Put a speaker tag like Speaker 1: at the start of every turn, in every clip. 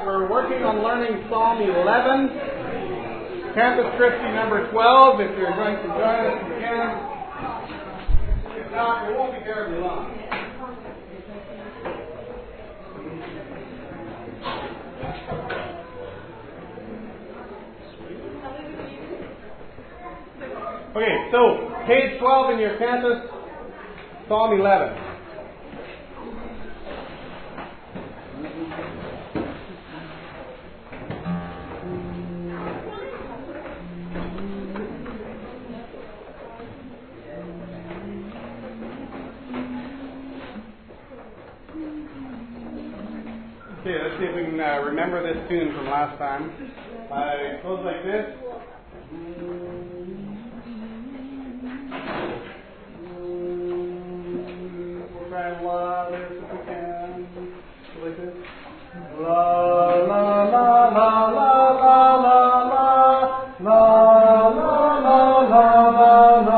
Speaker 1: we're working on learning Psalm 11, Campus Christi number 12. If you're going to join us, you can. If not, it won't be terribly long. Okay, so page 12 in your campus, Psalm 11. Okay, let's see if we can remember this tune from last time. It goes like this. We'll try and la this if we can. Like this. La la la la la la la la la la la la la.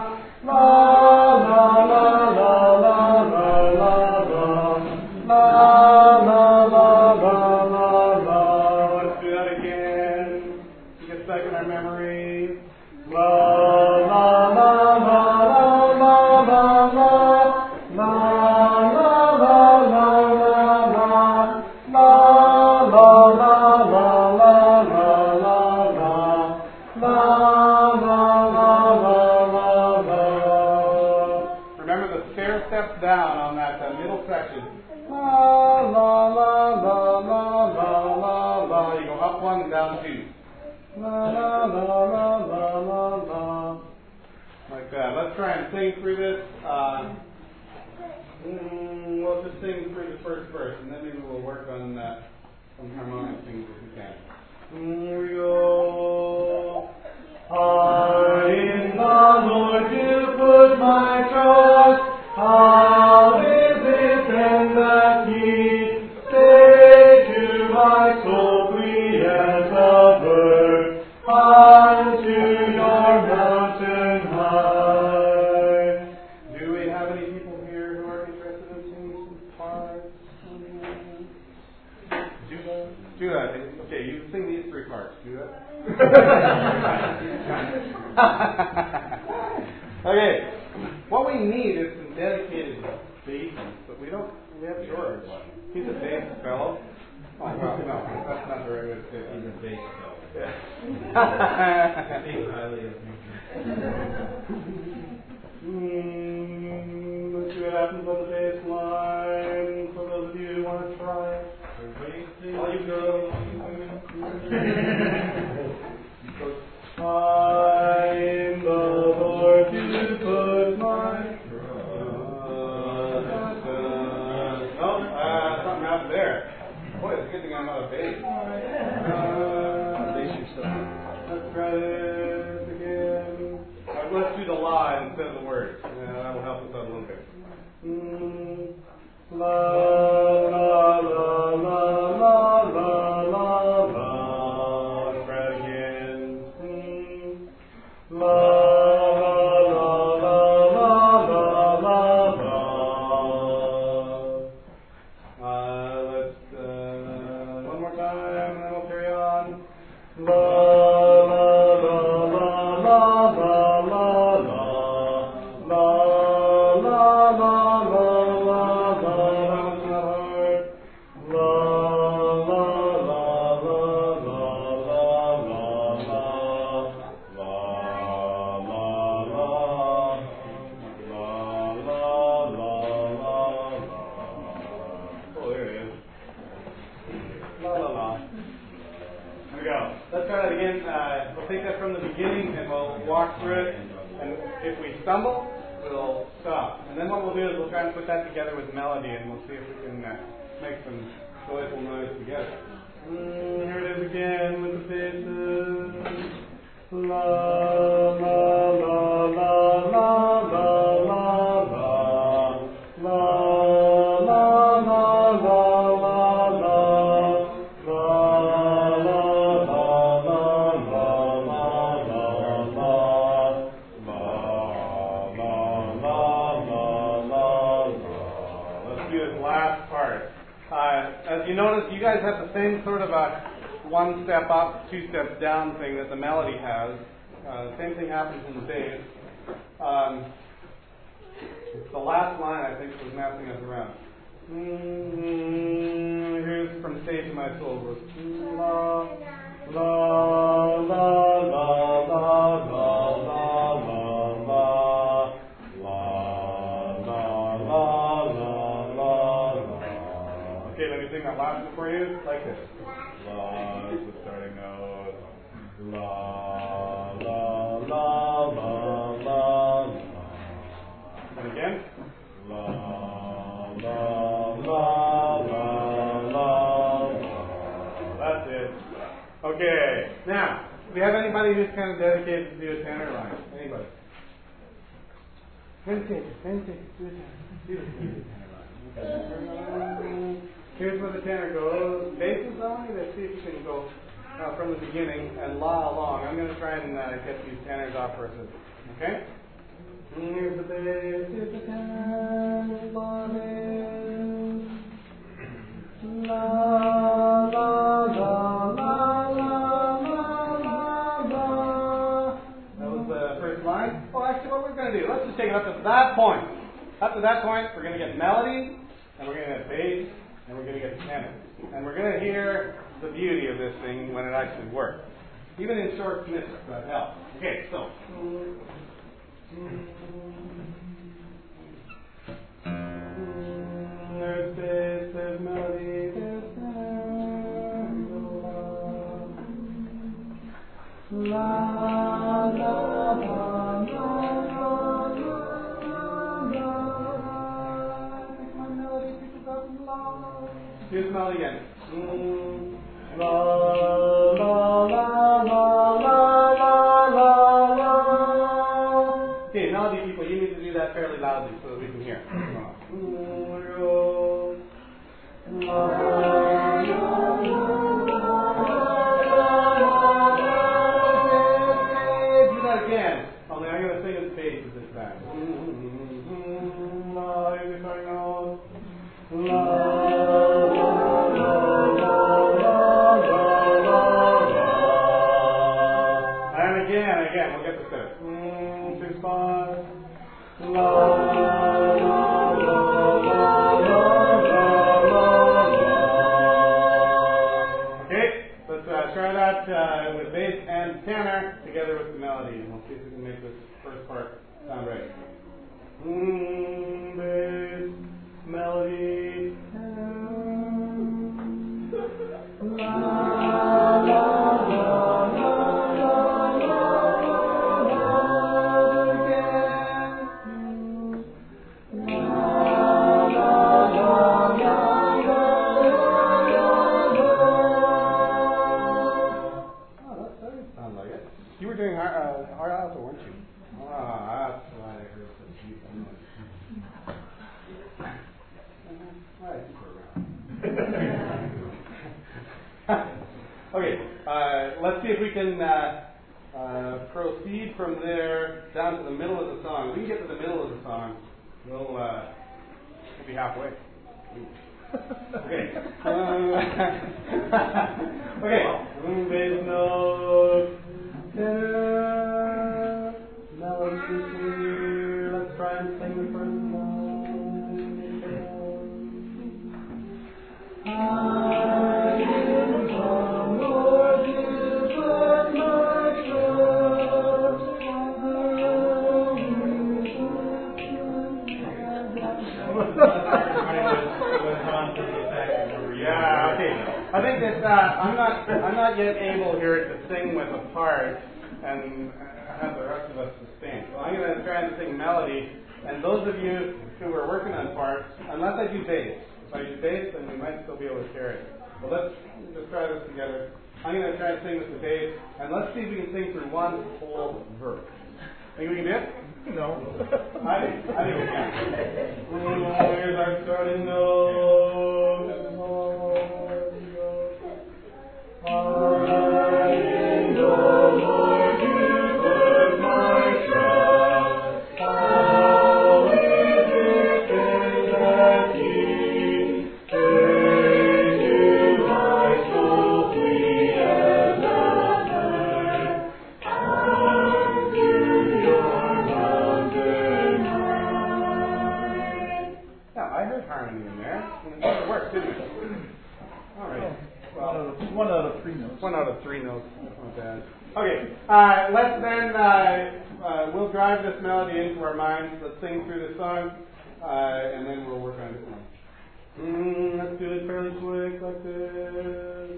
Speaker 1: Let's try and sing through this. We'll just sing through the first verse, and then maybe we'll work on some harmonic things if we can. Here we go. I in the Lord do put my trust. How is it then that He stay to my soul free as a bird unto your mountain high? Do we have any people here who are interested in singing some parts? Do that. Okay, you sing these three parts. Do that. Okay. What we need is some dedicated bass, but we have George. He's a bass fellow. Oh, well, no, that's not the right way to say it. He's a bass fellow. Yeah. Speak highly of me. Let's see what happens on the bass line. For those of you who want to try it. All you girls. I'm the Lord to put my trust. Something out there. Boy, it's a good thing I'm not a bass. Let's try this again. Let's do the la instead of the words. That will help us out a little bit. La la la la la la la la. Let's try it again. La la la la la la la la. Let's one more time, and then we'll carry on. La la la la la la la la la la la la la. We'll take that from the beginning and we'll walk through it. And if we stumble, we'll stop. And then what we'll do is we'll try and put that together with melody and we'll see if we can make some joyful noise together. Here it is again with the basses. La la la la la la la la la la la la la. As you notice, you guys have the same sort of a one step up, two steps down thing that the melody has. Same thing happens in the bass. The last line, I think, was messing us around. Here's From Stage of My Soul. It goes, la, la, la, la, la, la, la, la, la, la, la, la, la, la. Okay, let me sing that last one for you, like this. La is the starting note. La, la, la, la, la, la. And again. La, la, la, la, la, la. That's it. Okay. Now, do we have anybody who's kind of dedicated to do a tenor line? Anybody? Dedicated, do a tenor line. Here's where the tenor goes. Bass is on. Let's see if you can go from the beginning and la along. I'm going to try and get these tenors off for us. Okay? Here's the bass, here's the tenor, la, la, la, la, la, la, la, la. That was the first line. Well, actually, what we're going to do, let's just take it up to that point. Up to that point, we're going to get melody, and we're going to get bass, and we're going to get tenor. And we're going to hear the beauty of this thing when it actually works. Even in short snippets, that helps. Okay, so. There's bass, there's melody, there's tenor. La, la, la, la, la, la, la. My melody picks up la. Here's the melody again. La, la, la, la, la, la, la. Okay, melody people, you need to do that fairly loudly so that we can hear. Do that again. Only I'm going to sing in bass with this back. And again, we'll get the set. 6, 5. Okay, let's try that with bass and tenor together with the melody, and we'll see if we can make this first part sound right. Bass, melody, la, la, la, la. Hard alto, weren't you? That's why I heard the deep Okay, let's see if we can proceed from there down to the middle of the song. If we can get to the middle of the song, we'll be halfway. Okay. Okay. Bass note. Tenor, melody clear. Let's try and sing the first line. I in the Lord is but my trust. Yeah, okay. I think that I'm not yet able here to sing with a part and have the rest of us sustain. So I'm going to try and sing melody, and those of you who are working on parts, unless I do bass. If I do bass, then we might still be able to carry it. But let's just try this together. I'm going to try and sing with the bass, and let's see if we can sing through one whole verse. Think we can do it? No. I think we can. Here's our starting note. I in the Lord you put my trust. How is it that He gave you my soul?
Speaker 2: One out of three notes.
Speaker 1: One out of three notes. That's not bad. Okay, let's then, we'll drive this melody into our minds. Let's sing through the song, and then we'll work on it more. Let's do it fairly quick like this.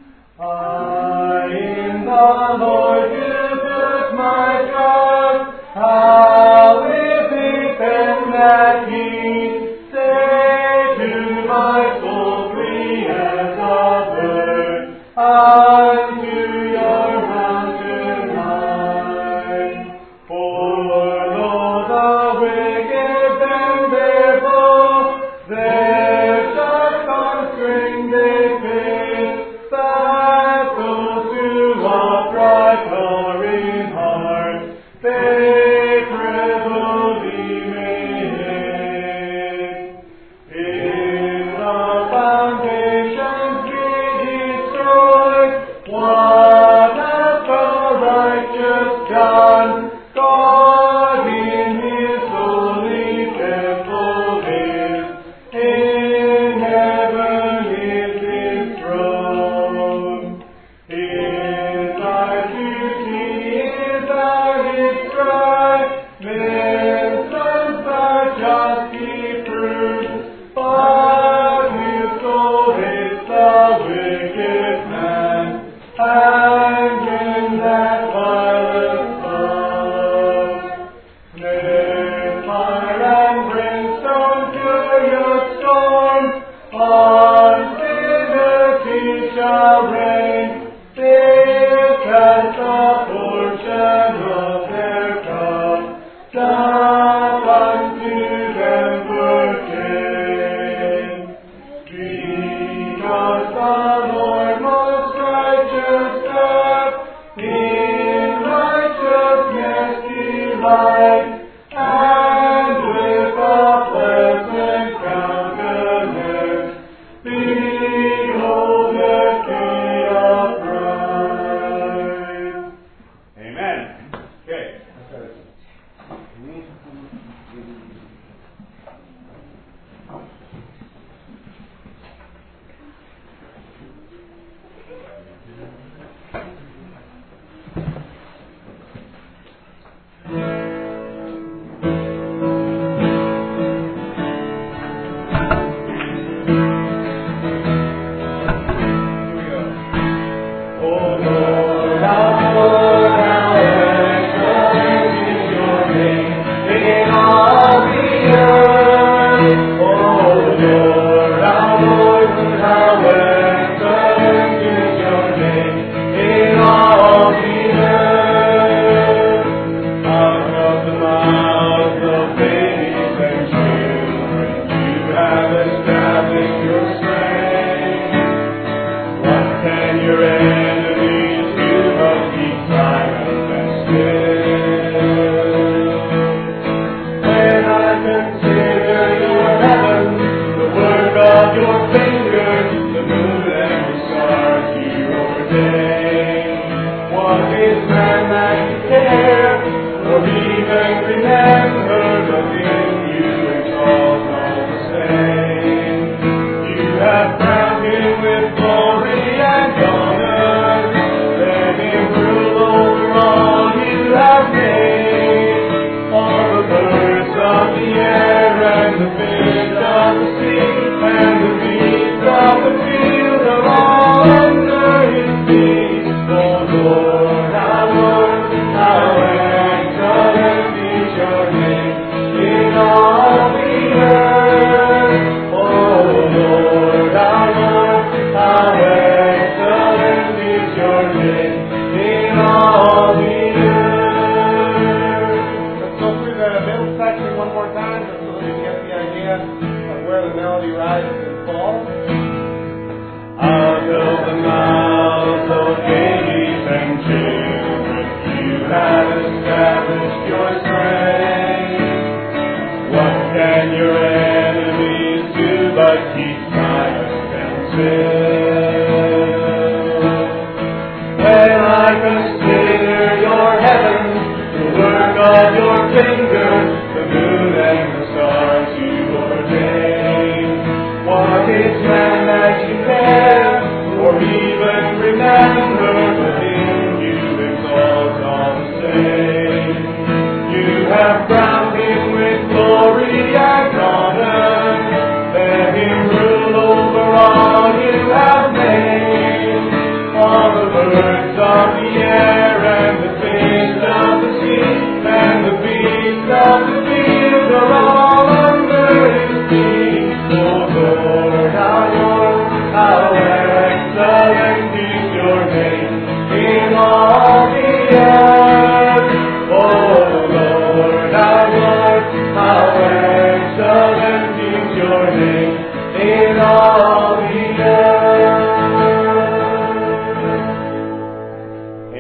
Speaker 1: I in the Lord do put my trust, how with it then that He say to my soul free as a bird, unto your mountain high. For though the wicked bend their bow, their just constring they face, that those who upright are in heart, they privily may hate. In the foundations be destroyed, what hath the righteous done? God in His holy temple is, in heaven is His throne. His life to see is out His strife, men's sons are just He proves, but His soul hates the wicked man, and in that violent love. There's fire and brimstone, furious storm, uncertainty shall reign. This as the portion of their cup, doth unto them pertain. Because the Lord most righteous doth in righteousness delight, and with a pleasant countenance beholdeth He upright. Amen. Okay. With glory and honor.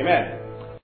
Speaker 1: Amen.